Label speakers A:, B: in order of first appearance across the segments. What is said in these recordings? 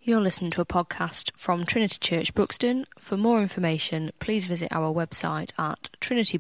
A: You're listening to a podcast from Trinity Church Buxton. For more information, please visit our website at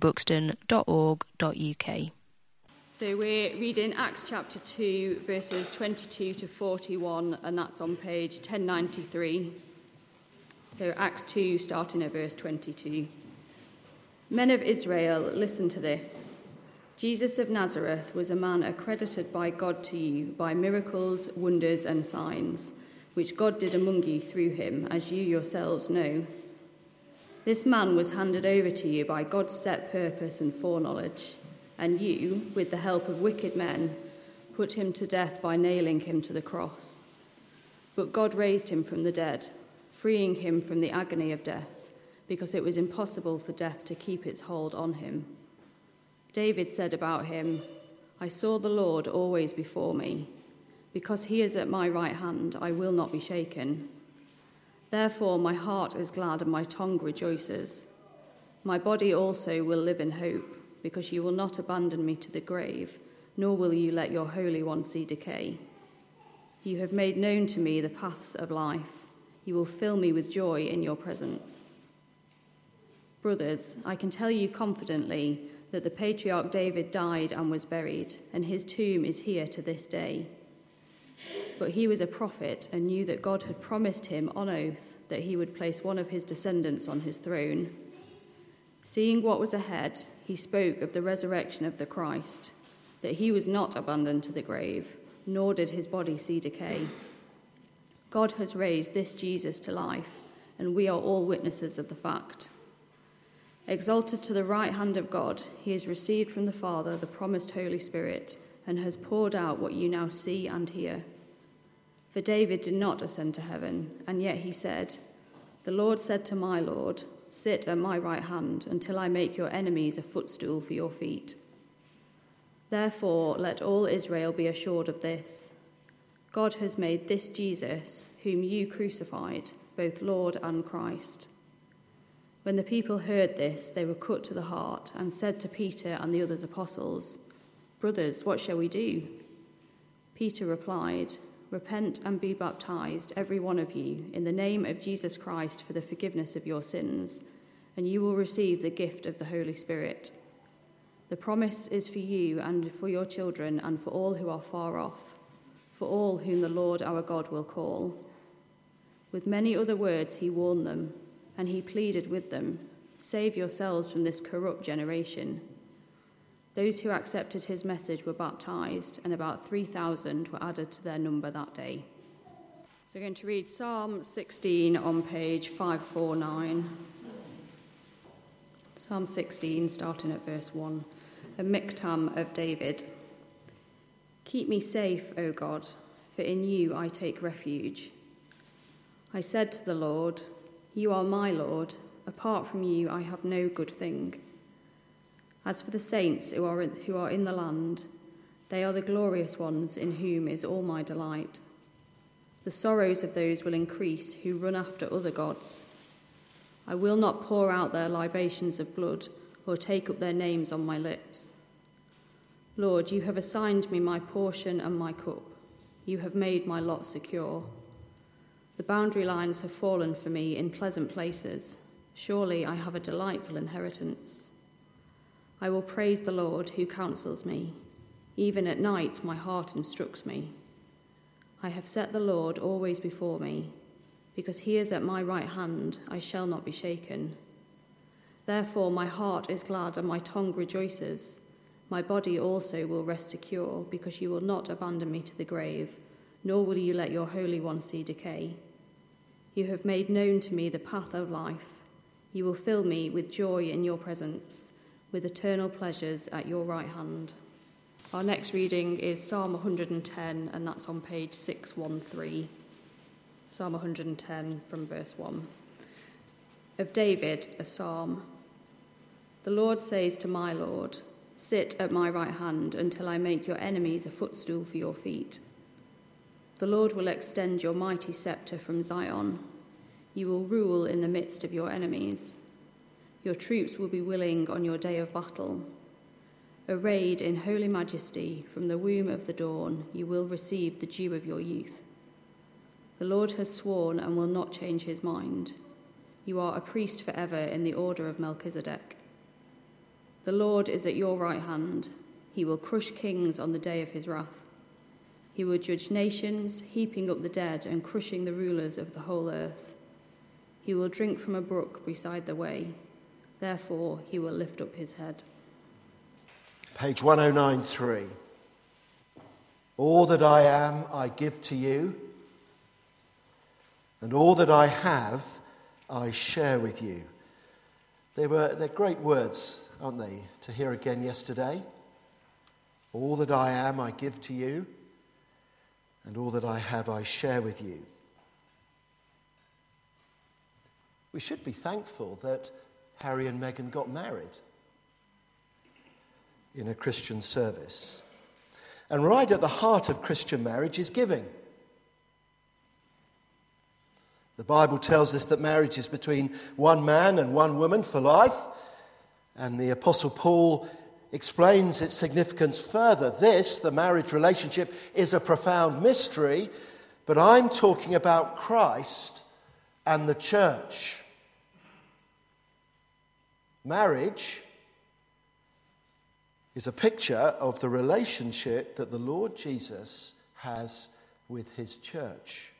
A: trinitybuxton.org.uk.
B: So we're reading Acts chapter 2, verses 22 to 41, and that's on page 1093. So Acts 2, starting at verse 22. Men of Israel, listen to this. Jesus of Nazareth was a man accredited by God to you by miracles, wonders, and signs, which God did among you through him, as you yourselves know. This man was handed over to you by God's set purpose and foreknowledge, and you, with the help of wicked men, put him to death by nailing him to the cross. But God raised him from the dead, freeing him from the agony of death, because it was impossible for death to keep its hold on him. David said about him, I saw the Lord always before me. Because he is at my right hand, I will not be shaken. Therefore my heart is glad and my tongue rejoices. My body also will live in hope, because you will not abandon me to the grave, nor will you let your Holy One see decay. You have made known to me the paths of life. You will fill me with joy in your presence. Brothers, I can tell you confidently that the patriarch David died and was buried, and his tomb is here to this day. But he was a prophet and knew that God had promised him on oath that he would place one of his descendants on his throne. Seeing what was ahead, he spoke of the resurrection of the Christ, that he was not abandoned to the grave, nor did his body see decay. God has raised this Jesus to life, and we are all witnesses of the fact. Exalted to the right hand of God, he has received from the Father the promised Holy Spirit, and has poured out what you now see and hear. For David did not ascend to heaven, and yet he said, The Lord said to my Lord, sit at my right hand until I make your enemies a footstool for your feet. Therefore, let all Israel be assured of this. God has made this Jesus, whom you crucified, both Lord and Christ. When the people heard this, they were cut to the heart and said to Peter and the other apostles, Brothers, what shall we do? Peter replied, Repent and be baptized, every one of you, in the name of Jesus Christ for the forgiveness of your sins, and you will receive the gift of the Holy Spirit. The promise is for you and for your children and for all who are far off, for all whom the Lord our God will call. With many other words he warned them, and he pleaded with them, Save yourselves from this corrupt generation. Those who accepted his message were baptized, and about 3,000 were added to their number that day. So we're going to read Psalm 16 on page 549. Psalm 16, starting at verse 1. A miktam of David. Keep me safe, O God, for in you I take refuge. I said to the Lord, You are my Lord. Apart from you I have no good thing. As for the saints who are in the land, they are the glorious ones in whom is all my delight. The sorrows of those will increase who run after other gods. I will not pour out their libations of blood or take up their names on my lips. Lord, you have assigned me my portion and my cup. You have made my lot secure. The boundary lines have fallen for me in pleasant places. Surely I have a delightful inheritance. I will praise the Lord who counsels me. Even at night my heart instructs me. I have set the Lord always before me. Because he is at my right hand, I shall not be shaken. Therefore my heart is glad and my tongue rejoices. My body also will rest secure, because you will not abandon me to the grave, nor will you let your Holy One see decay. You have made known to me the path of life. You will fill me with joy in your presence, with eternal pleasures at your right hand. Our next reading is Psalm 110, and that's on page 613. Psalm 110 from verse 1. Of David, a psalm. The Lord says to my Lord, Sit at my right hand until I make your enemies a footstool for your feet. The Lord will extend your mighty scepter from Zion. You will rule in the midst of your enemies. Your troops will be willing on your day of battle. Arrayed in holy majesty, from the womb of the dawn, you will receive the dew of your youth. The Lord has sworn and will not change his mind. You are a priest forever in the order of Melchizedek. The Lord is at your right hand. He will crush kings on the day of his wrath. He will judge nations, heaping up the dead and crushing the rulers of the whole earth. He will drink from a brook beside the way. Therefore he will lift up his head.
C: Page 1093. All that I am, I give to you, and all that I have, I share with you. They're great words, aren't they, to hear again yesterday? All that I am, I give to you, and all that I have, I share with you. We should be thankful that Harry and Meghan got married in a Christian service. And right at the heart of Christian marriage is giving. The Bible tells us that marriage is between one man and one woman for life, and the Apostle Paul explains its significance further. This, the marriage relationship, is a profound mystery, but I'm talking about Christ and the church. Marriage is a picture of the relationship that the Lord Jesus has with his church.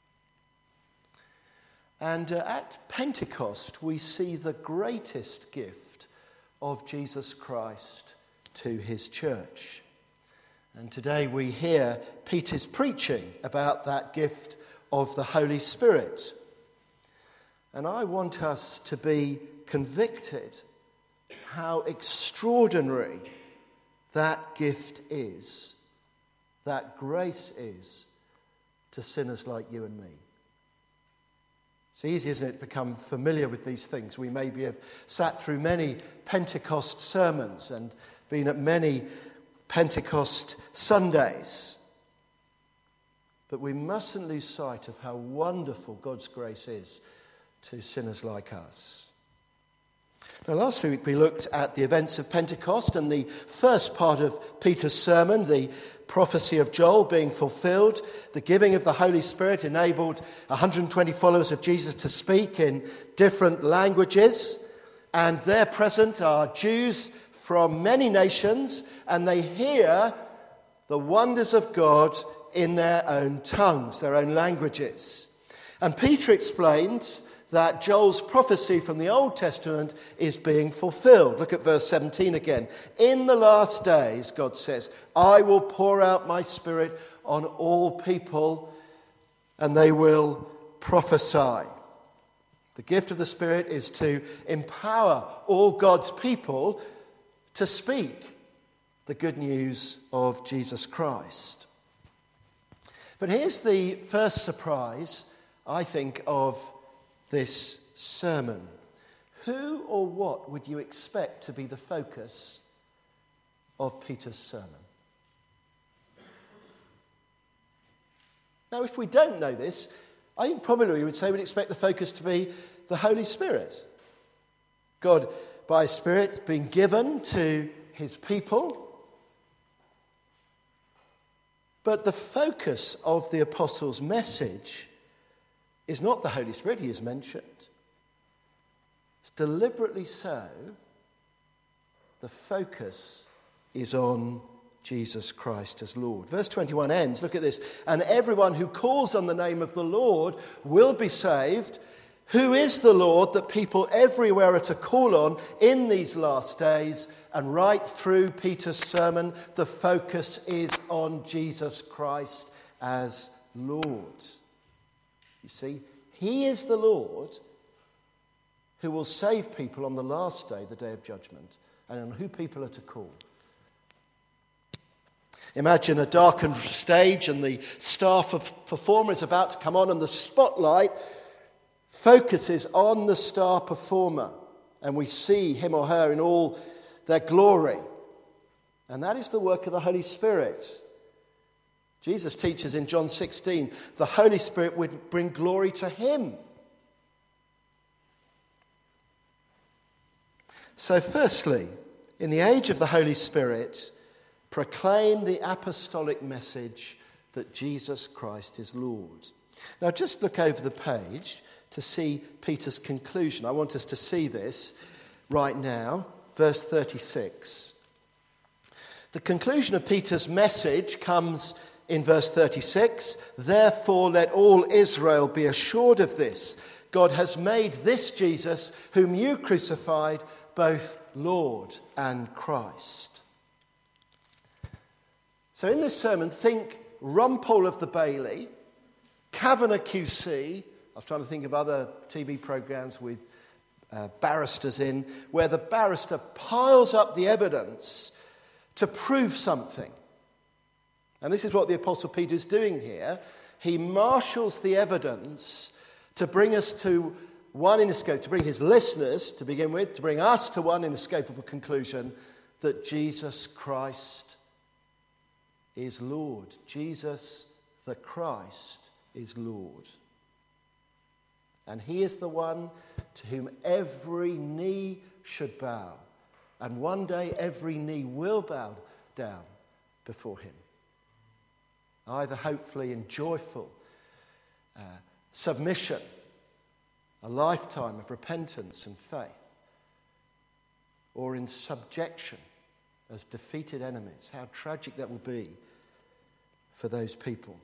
C: And at Pentecost, we see the greatest gift of Jesus Christ to his church. And today we hear Peter's preaching about that gift of the Holy Spirit. And I want us to be convicted how extraordinary that gift is, that grace is to sinners like you and me. It's easy, isn't it, to become familiar with these things. We maybe have sat through many Pentecost sermons and been at many Pentecost Sundays. But we mustn't lose sight of how wonderful God's grace is to sinners like us. Now, last week we looked at the events of Pentecost and the first part of Peter's sermon, the prophecy of Joel being fulfilled. The giving of the Holy Spirit enabled 120 followers of Jesus to speak in different languages. And there present are Jews from many nations, and they hear the wonders of God in their own tongues, their own languages. And Peter explains that Joel's prophecy from the Old Testament is being fulfilled. Look at verse 17 again. In the last days, God says, I will pour out my Spirit on all people, and they will prophesy. The gift of the Spirit is to empower all God's people to speak the good news of Jesus Christ. But here's the first surprise, I think, of this sermon. Who or what would you expect to be the focus of Peter's sermon? Now, if we don't know this, I think probably we would say we'd expect the focus to be the Holy Spirit. God, by His Spirit, being given to His people. But the focus of the Apostle's message is not the Holy Spirit he has mentioned. It's deliberately so. The focus is on Jesus Christ as Lord. Verse 21 ends, look at this. And everyone who calls on the name of the Lord will be saved. Who is the Lord that people everywhere are to call on in these last days? And right through Peter's sermon, the focus is on Jesus Christ as Lord. You see, He is the Lord who will save people on the last day, the day of judgment, and on who people are to call. Imagine a darkened stage and the star performer is about to come on, and the spotlight focuses on the star performer, and we see him or her in all their glory. And that is the work of the Holy Spirit. Jesus teaches in John 16, the Holy Spirit would bring glory to him. So firstly, in the age of the Holy Spirit, proclaim the apostolic message that Jesus Christ is Lord. Now just look over the page to see Peter's conclusion. I want us to see this right now. Verse 36. The conclusion of Peter's message comes in verse 36. Therefore let all Israel be assured of this. God has made this Jesus, whom you crucified, both Lord and Christ. So in this sermon, think Rumpole of the Bailey, Kavanagh QC. I was trying to think of other TV programmes with barristers in, where the barrister piles up the evidence to prove something. And this is what the Apostle Peter is doing here. He marshals the evidence to bring us to one inescapable, to bring his listeners, to begin with, to bring us to one inescapable conclusion that Jesus Christ is Lord. Jesus the Christ is Lord. And he is the one to whom every knee should bow. And one day every knee will bow down before him. Either hopefully in joyful submission, a lifetime of repentance and faith, or in subjection as defeated enemies. How tragic that will be for those people.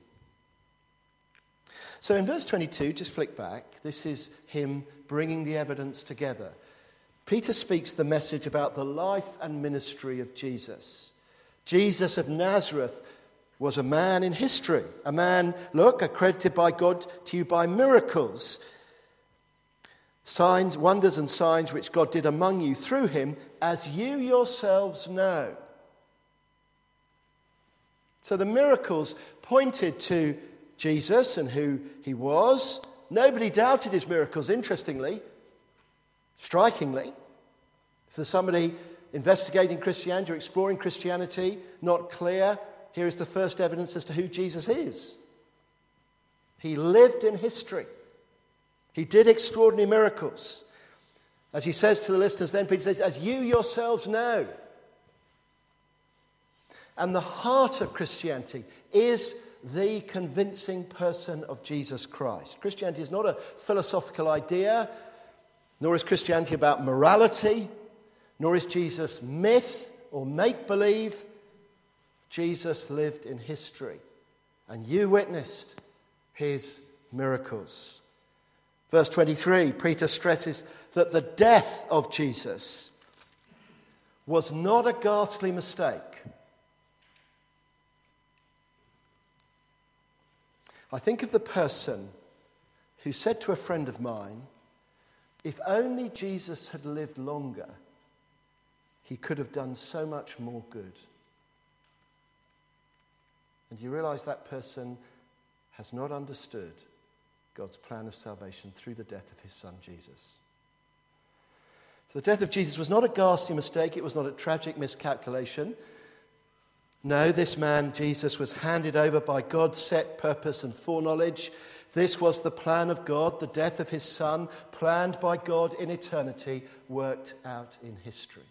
C: So in verse 22, just flick back, this is him bringing the evidence together. Peter speaks the message about the life and ministry of Jesus. Jesus of Nazareth was a man in history, a man, look, accredited by God to you by miracles, signs, wonders and signs which God did among you through him, as you yourselves know. So the miracles pointed to Jesus and who he was. Nobody doubted his miracles, interestingly, strikingly. If there's somebody investigating Christianity or exploring Christianity, not clear, here is the first evidence as to who Jesus is. He lived in history. He did extraordinary miracles. As he says to the listeners then, Peter says, as you yourselves know. And the heart of Christianity is the convincing person of Jesus Christ. Christianity is not a philosophical idea, nor is Christianity about morality, nor is Jesus myth or make-believe. Jesus lived in history, and you witnessed his miracles. Verse 23, Peter stresses that the death of Jesus was not a ghastly mistake. I think of the person who said to a friend of mine, if only Jesus had lived longer, he could have done so much more good. And you realize that person has not understood God's plan of salvation through the death of his son Jesus. So the death of Jesus was not a ghastly mistake. It was not a tragic miscalculation. No, this man, Jesus, was handed over by God's set purpose and foreknowledge. This was the plan of God, the death of his son, planned by God in eternity, worked out in history.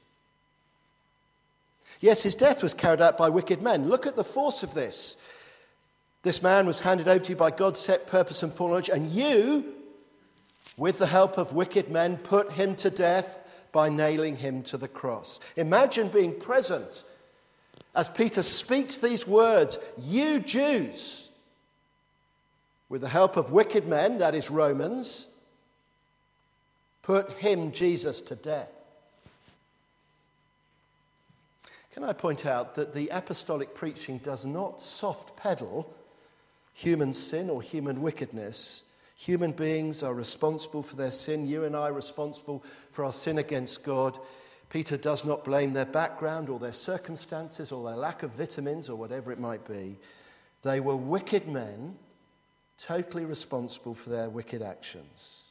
C: Yes, his death was carried out by wicked men. Look at the force of this. This man was handed over to you by God's set purpose and foreknowledge, and you, with the help of wicked men, put him to death by nailing him to the cross. Imagine being present as Peter speaks these words, you Jews, with the help of wicked men, that is Romans, put him, Jesus, to death. Can I point out that the apostolic preaching does not soft pedal human sin or human wickedness. Human beings are responsible for their sin. You and I are responsible for our sin against God. Peter does not blame their background or their circumstances or their lack of vitamins or whatever it might be. They were wicked men, totally responsible for their wicked actions.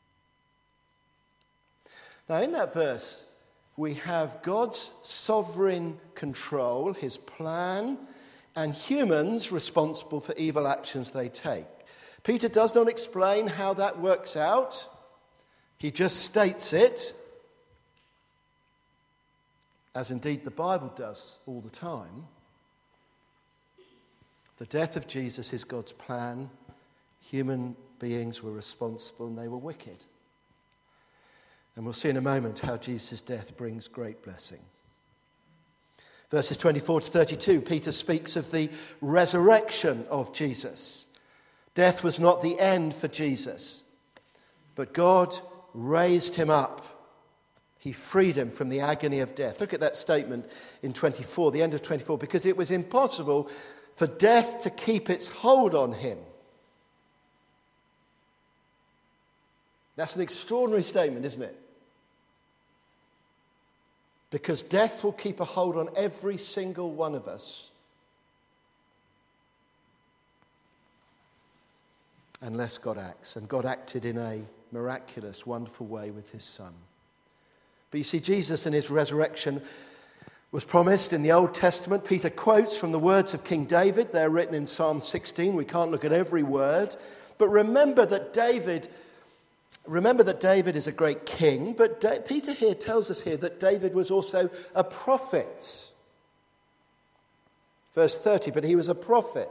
C: Now, in that verse, we have God's sovereign control, his plan, and humans responsible for evil actions they take. Peter does not explain how that works out. He just states it, as indeed the Bible does all the time. The death of Jesus is God's plan. Human beings were responsible and they were wicked. And we'll see in a moment how Jesus' death brings great blessing. Verses 24 to 32, Peter speaks of the resurrection of Jesus. Death was not the end for Jesus, but God raised him up. He freed him from the agony of death. Look at that statement in 24, the end of 24, because it was impossible for death to keep its hold on him. That's an extraordinary statement, isn't it? Because death will keep a hold on every single one of us unless God acts. And God acted in a miraculous, wonderful way with his Son. But you see, Jesus and his resurrection was promised in the Old Testament. Peter quotes from the words of King David. They're written in Psalm 16. We can't look at every word. But remember that David is a great king, but Peter here tells us here that David was also a prophet. Verse 30, but he was a prophet.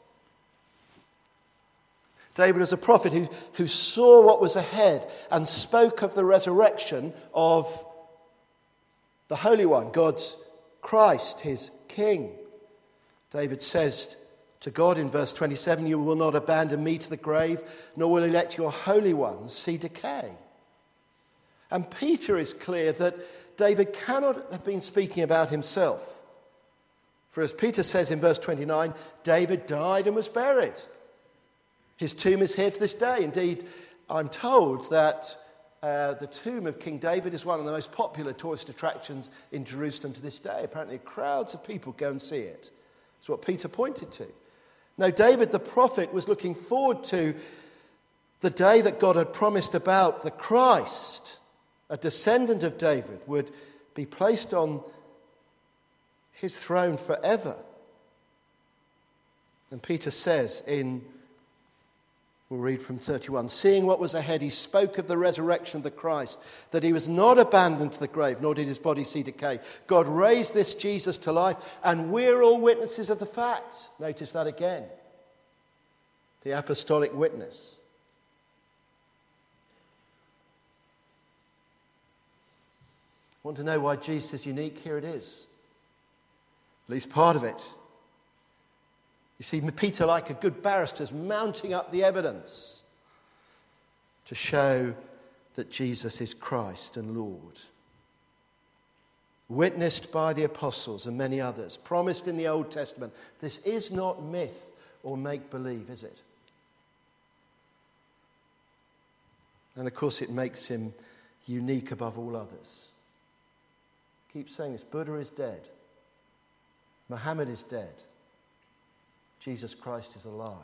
C: David was a prophet who saw what was ahead and spoke of the resurrection of the Holy One, God's Christ, his King. David says to God in verse 27, you will not abandon me to the grave, nor will you let your Holy One see decay. And Peter is clear that David cannot have been speaking about himself. For as Peter says in verse 29, David died and was buried. His tomb is here to this day. Indeed, I'm told that the tomb of King David is one of the most popular tourist attractions in Jerusalem to this day. Apparently, crowds of people go and see it. That's what Peter pointed to. Now, David the prophet was looking forward to the day that God had promised about the Christ, a descendant of David, would be placed on his throne forever. And Peter says we'll read from 31, seeing what was ahead, he spoke of the resurrection of the Christ, that he was not abandoned to the grave, nor did his body see decay. God raised this Jesus to life, and we're all witnesses of the fact. Notice that again. The apostolic witness. Want to know why Jesus is unique? Here it is. At least part of it. You see, Peter, like a good barrister, is mounting up the evidence to show that Jesus is Christ and Lord. Witnessed by the apostles and many others, promised in the Old Testament. This is not myth or make-believe, is it? And of course it makes him unique above all others. Keep saying this. Buddha is dead. Muhammad is dead. Jesus Christ is alive.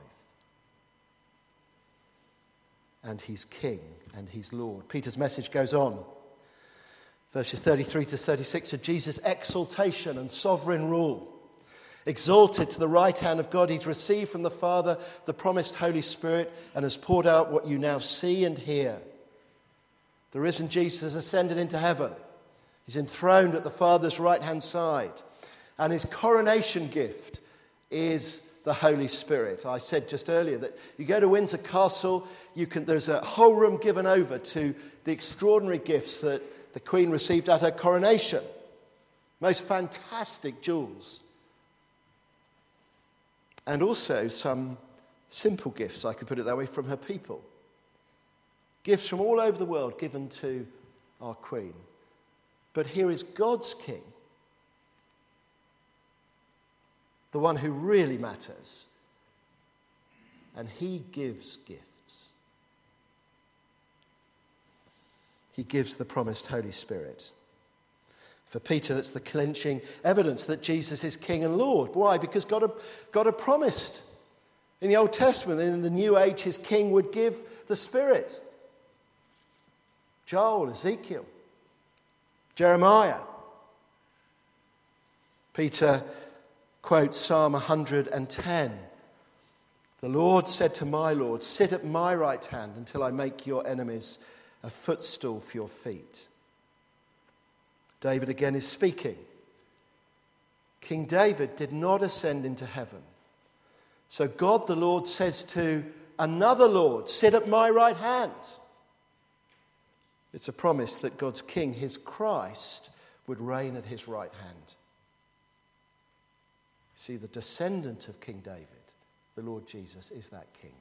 C: And he's King and he's Lord. Peter's message goes on. Verses 33 to 36 of Jesus' exaltation and sovereign rule. Exalted to the right hand of God, he's received from the Father the promised Holy Spirit and has poured out what you now see and hear. The risen Jesus has ascended into heaven. He's enthroned at the Father's right-hand side. And his coronation gift is the Holy Spirit. I said just earlier that you go to Windsor Castle, there's a whole room given over to the extraordinary gifts that the Queen received at her coronation. Most fantastic jewels. And also some simple gifts, I could put it that way, from her people. Gifts from all over the world given to our Queen. But here is God's King. The one who really matters. And he gives gifts. He gives the promised Holy Spirit. For Peter, that's the clinching evidence that Jesus is King and Lord. Why? Because God had promised in the Old Testament, in the New Age, his King would give the Spirit. Joel, Ezekiel, Jeremiah. Peter quotes Psalm 110. The Lord said to my Lord, sit at my right hand until I make your enemies a footstool for your feet. David again is speaking. King David did not ascend into heaven. So God the Lord says to another Lord sit at my right hand. It's a promise that God's King, his Christ, would reign at his right hand. See, the descendant of King David, the Lord Jesus, is that king.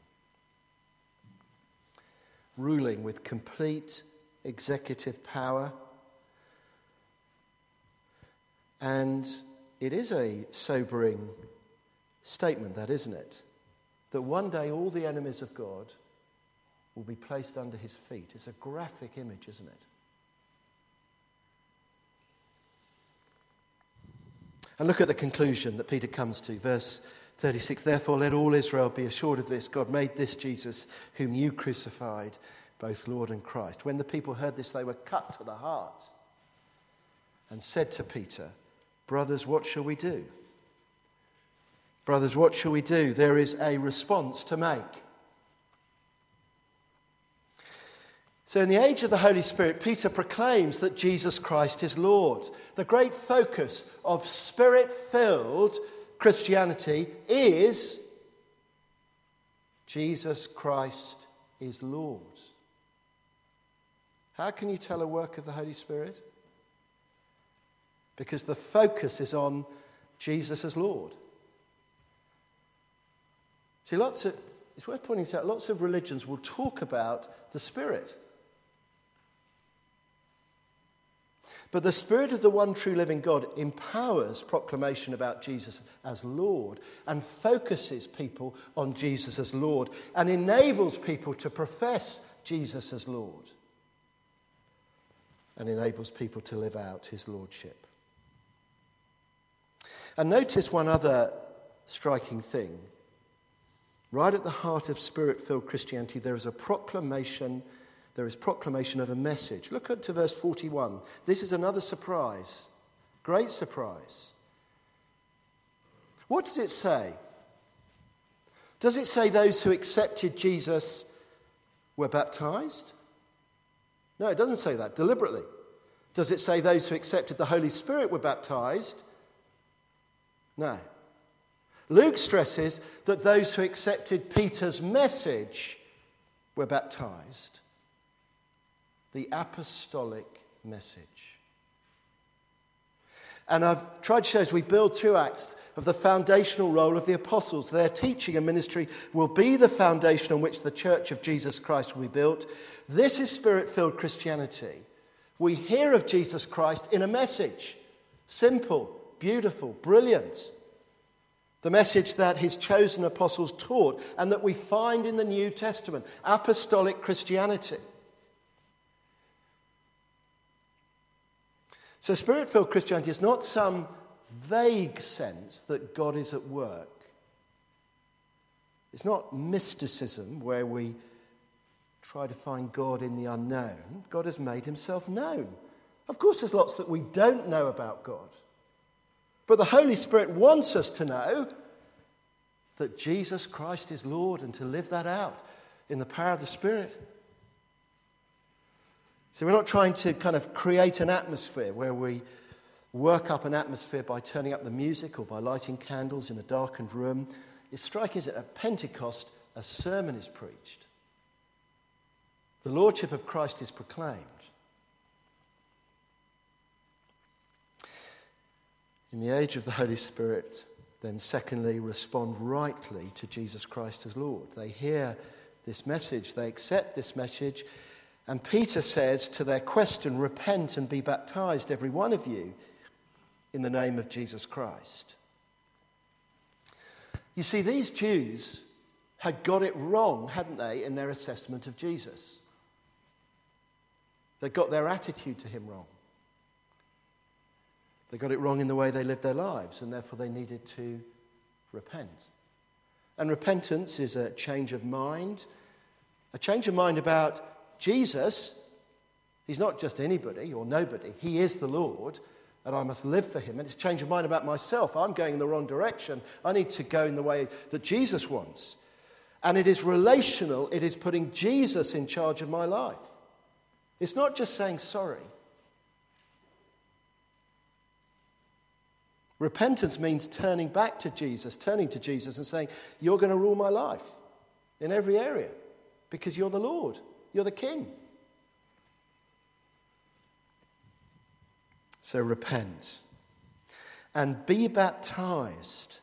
C: Ruling with complete executive power. And it is a sobering statement, that, isn't it? That one day all the enemies of God will be placed under his feet. It's a graphic image, isn't it? And look at the conclusion that Peter comes to, verse 36. Therefore, let all Israel be assured of this. God made this Jesus, whom you crucified, both Lord and Christ. When the people heard this, they were cut to the heart and said to Peter, brothers, what shall we do? Brothers, what shall we do? There is a response to make. So in the age of the Holy Spirit, Peter proclaims that Jesus Christ is Lord. The great focus of Spirit-filled Christianity is Jesus Christ is Lord. How can you tell a work of the Holy Spirit? Because the focus is on Jesus as Lord. See, it's worth pointing out, lots of religions will talk about the Spirit. But the Spirit of the one true living God empowers proclamation about Jesus as Lord and focuses people on Jesus as Lord and enables people to profess Jesus as Lord and enables people to live out his lordship. And notice one other striking thing. Right at the heart of Spirit-filled Christianity, there is proclamation of a message. Look at to verse 41. This is another surprise. Great surprise. What does it say? Does it say those who accepted Jesus were baptized? No, it doesn't say that deliberately. Does it say those who accepted the Holy Spirit were baptized? No. Luke stresses that those who accepted Peter's message were baptized. The apostolic message. And I've tried to show as we build through Acts of the foundational role of the apostles. Their teaching and ministry will be the foundation on which the church of Jesus Christ will be built. This is Spirit-filled Christianity. We hear of Jesus Christ in a message. Simple, beautiful, brilliant. The message that his chosen apostles taught and that we find in the New Testament. Apostolic Christianity. So Spirit-filled Christianity is not some vague sense that God is at work. It's not mysticism where we try to find God in the unknown. God has made himself known. Of course, there's lots that we don't know about God. But the Holy Spirit wants us to know that Jesus Christ is Lord and to live that out in the power of the Spirit. So we're not trying to kind of create an atmosphere where we work up an atmosphere by turning up the music or by lighting candles in a darkened room. It's striking that at Pentecost, a sermon is preached. The Lordship of Christ is proclaimed. In the age of the Holy Spirit, then secondly, respond rightly to Jesus Christ as Lord. They hear this message, they accept this message, and Peter says to their question, repent and be baptized, every one of you, in the name of Jesus Christ. You see, these Jews had got it wrong, hadn't they, in their assessment of Jesus. They got their attitude to him wrong. They got it wrong in the way they lived their lives, and therefore they needed to repent. And repentance is a change of mind about Jesus. He's not just anybody or nobody. He is the Lord, and I must live for him. And it's a change of mind about myself. I'm going in the wrong direction. I need to go in the way that Jesus wants. And it is relational. It is putting Jesus in charge of my life. It's not just saying sorry. Repentance means turning to Jesus and saying, you're going to rule my life. in every area because you're the Lord, you're the King. So repent and be baptized.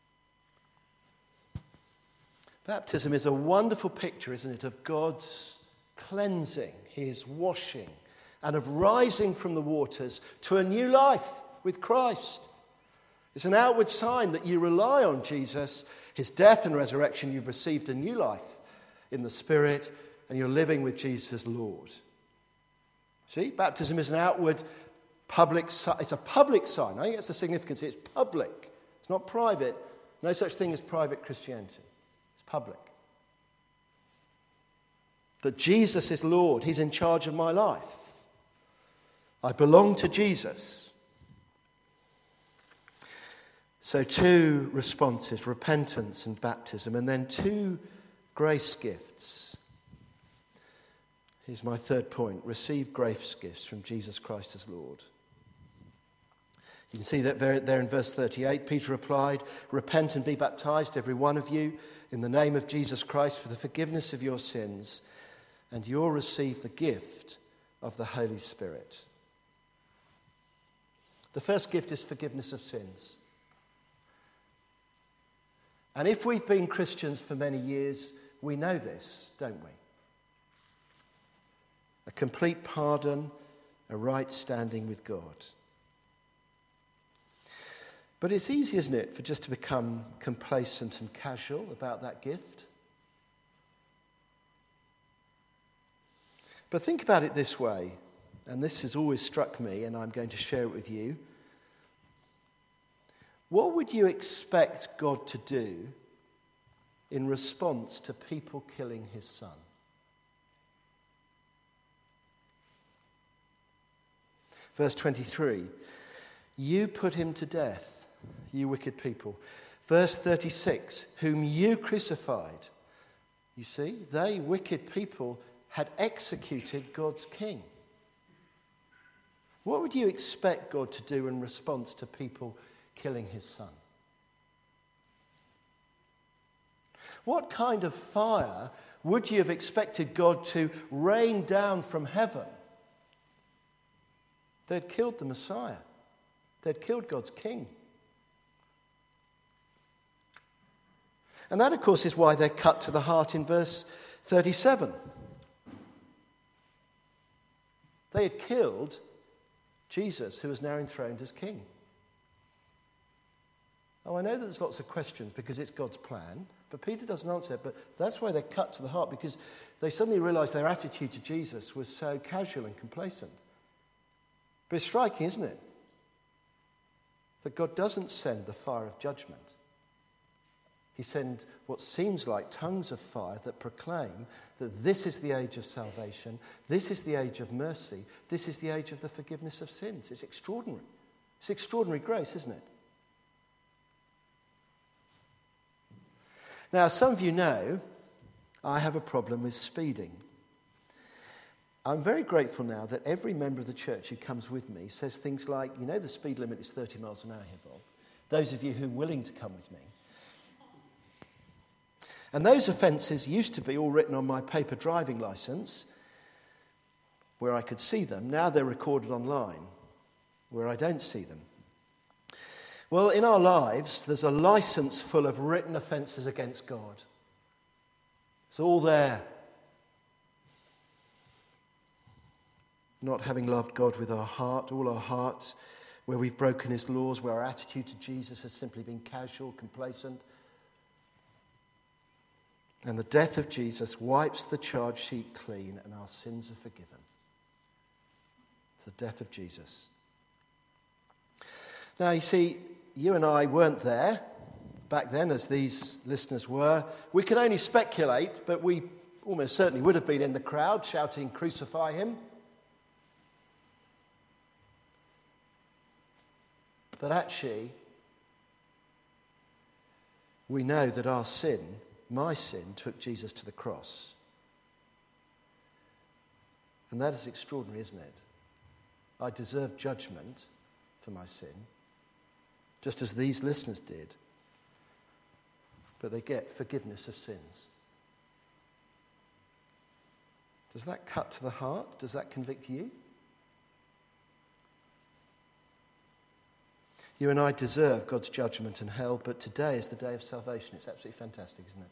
C: Baptism is a wonderful picture, isn't it, of God's cleansing, his washing, and of rising from the waters to a new life with Christ. It's an outward sign that you rely on Jesus, his death and resurrection. You've received a new life in the Spirit, and you're living with Jesus as Lord. See, baptism is an outward public sign. It's a public sign. I think that's the significance. It's public. It's not private. No such thing as private Christianity. It's public. That Jesus is Lord. He's in charge of my life. I belong to Jesus. So 2 responses, repentance and baptism, and then 2 grace gifts. Here's my third point. Receive grace gifts from Jesus Christ as Lord. You can see that there in verse 38. Peter replied, repent and be baptized, every one of you, in the name of Jesus Christ for the forgiveness of your sins, and you'll receive the gift of the Holy Spirit. The first gift is forgiveness of sins. And if we've been Christians for many years, we know this, don't we? A complete pardon, a right standing with God. But it's easy, isn't it, for just to become complacent and casual about that gift? But think about it this way, and this has always struck me, and I'm going to share it with you. What would you expect God to do in response to people killing his son? Verse 23, you put him to death, you wicked people. Verse 36, whom you crucified. You see, they, wicked people, had executed God's king. What would you expect God to do in response to people killing his son? What kind of fire would you have expected God to rain down from heaven? They'd killed the Messiah. They'd killed God's king. And that, of course, is why they're cut to the heart in verse 37. They had killed Jesus, who was now enthroned as king. Oh, I know that there's lots of questions because it's God's plan, but Peter doesn't answer it. But that's why they're cut to the heart, because they suddenly realised their attitude to Jesus was so casual and complacent. But it's striking, isn't it? That God doesn't send the fire of judgment. He sends what seems like tongues of fire that proclaim that this is the age of salvation, this is the age of mercy, this is the age of the forgiveness of sins. It's extraordinary. It's extraordinary grace, isn't it? Now, some of you know I have a problem with speeding. I'm very grateful now that every member of the church who comes with me says things like, you know, the speed limit is 30 miles an hour here, Bob. Those of you who are willing to come with me. And those offences used to be all written on my paper driving licence, where I could see them. Now they're recorded online, where I don't see them. Well, in our lives, there's a licence full of written offences against God. It's all there. Not having loved God with our heart, all our heart, where we've broken his laws, where our attitude to Jesus has simply been casual, complacent. And the death of Jesus wipes the charge sheet clean and our sins are forgiven. It's the death of Jesus. Now, you see, you and I weren't there back then as these listeners were. We can only speculate, but we almost certainly would have been in the crowd shouting, "Crucify him." But actually, we know that our sin, my sin, took Jesus to the cross. And that is extraordinary, isn't it? I deserve judgment for my sin, just as these listeners did. But they get forgiveness of sins. Does that cut to the heart? Does that convict you? You and I deserve God's judgment and hell, but today is the day of salvation. It's absolutely fantastic, isn't it?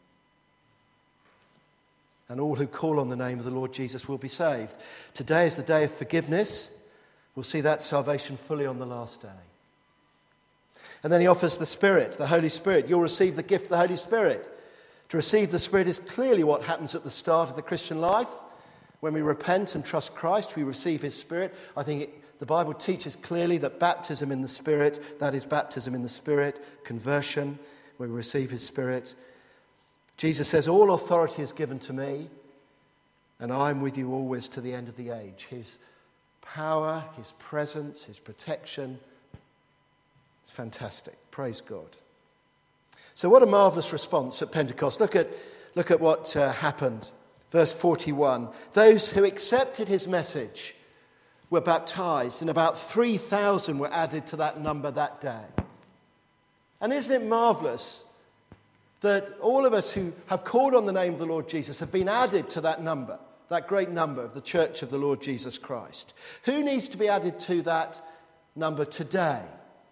C: And all who call on the name of the Lord Jesus will be saved. Today is the day of forgiveness. We'll see that salvation fully on the last day. And then he offers the Spirit, the Holy Spirit. You'll receive the gift of the Holy Spirit. To receive the Spirit is clearly what happens at the start of the Christian life. When we repent and trust Christ, we receive his Spirit. I think the Bible teaches clearly that baptism in the Spirit, that is baptism in the Spirit, conversion, where we receive his Spirit. Jesus says, all authority is given to me, and I'm with you always to the end of the age. His power, his presence, his protection, it's fantastic. Praise God. So what a marvellous response at Pentecost. Look at what happened. Verse 41, those who accepted his message were baptized, and about 3,000 were added to that number that day. And isn't it marvellous that all of us who have called on the name of the Lord Jesus have been added to that number, that great number of the Church of the Lord Jesus Christ? Who needs to be added to that number today?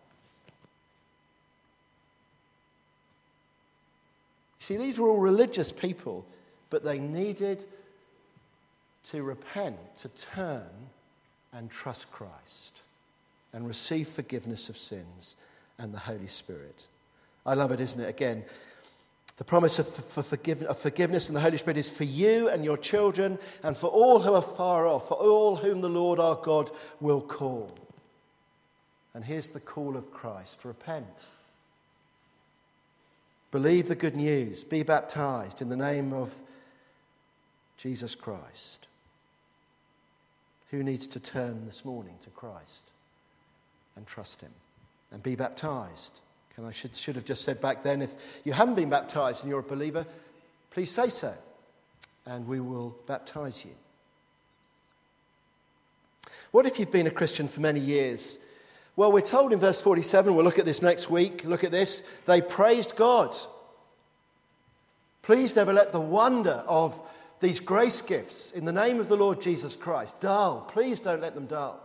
C: See, these were all religious people, but they needed to repent, to turn and trust Christ and receive forgiveness of sins and the Holy Spirit. I love it, isn't it? Again, the promise of forgiveness and the Holy Spirit is for you and your children and for all who are far off, for all whom the Lord our God will call. And here's the call of Christ: repent. Believe the good news. Be baptized in the name of Jesus Christ. Who needs to turn this morning to Christ and trust him and be baptized? I should have just said back then, if you haven't been baptized and you're a believer, please say so, and we will baptize you. What if you've been a Christian for many years? Well, we're told in verse 47, we'll look at this next week, look at this, they praised God. Please never let the wonder of these grace gifts in the name of the Lord Jesus Christ dull. Please don't let them dull.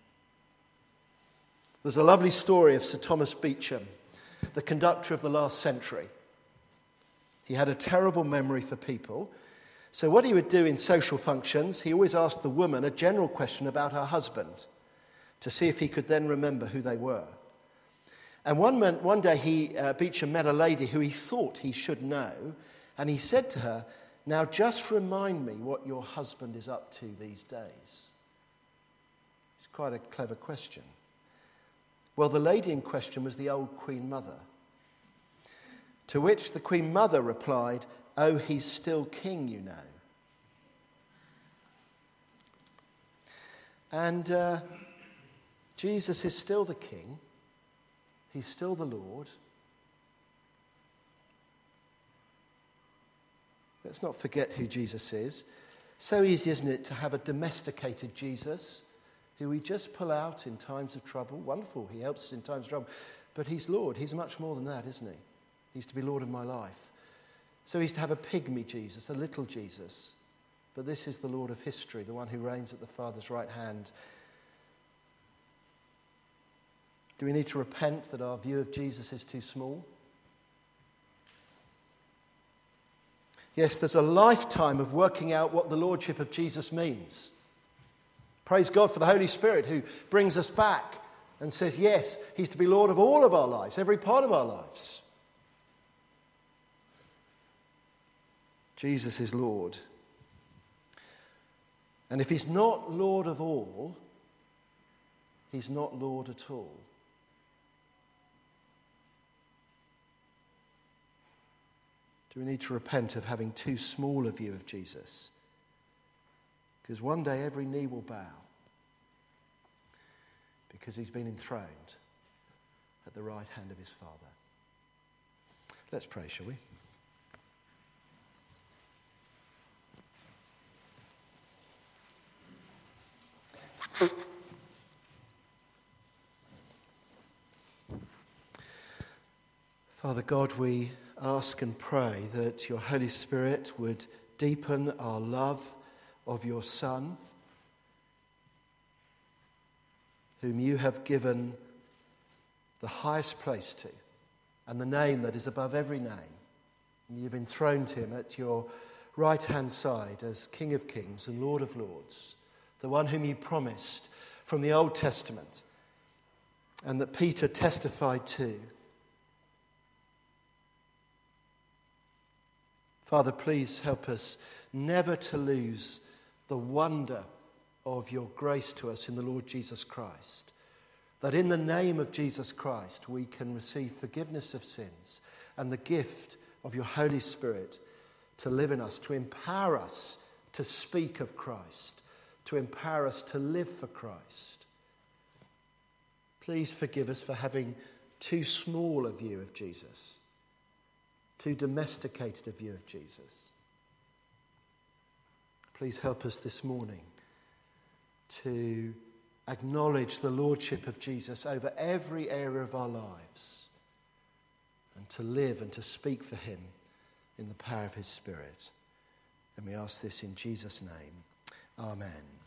C: There's a lovely story of Sir Thomas Beecham, the conductor of the last century. He had a terrible memory for people. So what he would do in social functions, he always asked the woman a general question about her husband to see if he could then remember who they were. And one day Beecham met a lady who he thought he should know, and he said to her, now just remind me what your husband is up to these days. It's quite a clever question. Well, the lady in question was the old Queen Mother. To which the Queen Mother replied, oh, he's still king, you know. And Jesus is still the king. He's still the Lord. Let's not forget who Jesus is. So easy, isn't it, to have a domesticated Jesus who we just pull out in times of trouble. Wonderful, he helps us in times of trouble. But he's Lord. He's much more than that, isn't he? He's to be Lord of my life. So he's to have a pygmy Jesus, a little Jesus. But this is the Lord of history, the one who reigns at the Father's right hand. Do we need to repent that our view of Jesus is too small? Yes, there's a lifetime of working out what the Lordship of Jesus means. Praise God for the Holy Spirit who brings us back and says, yes, he's to be Lord of all of our lives, every part of our lives. Jesus is Lord. And if he's not Lord of all, he's not Lord at all. Do we need to repent of having too small a view of Jesus? Because one day every knee will bow because he's been enthroned at the right hand of his Father. Let's pray, shall we? Father God, we ask and pray that your Holy Spirit would deepen our love of your Son, whom you have given the highest place to, and the name that is above every name. And you've enthroned him at your right-hand side as King of Kings and Lord of Lords, the one whom you promised from the Old Testament and that Peter testified to. Father, please help us never to lose the wonder of your grace to us in the Lord Jesus Christ, that in the name of Jesus Christ we can receive forgiveness of sins and the gift of your Holy Spirit to live in us, to empower us to speak of Christ, to empower us to live for Christ. Please forgive us for having too small a view of Jesus, too domesticated a view of Jesus. Please help us this morning to acknowledge the lordship of Jesus over every area of our lives and to live and to speak for him in the power of his Spirit. And we ask this in Jesus' name. Amen.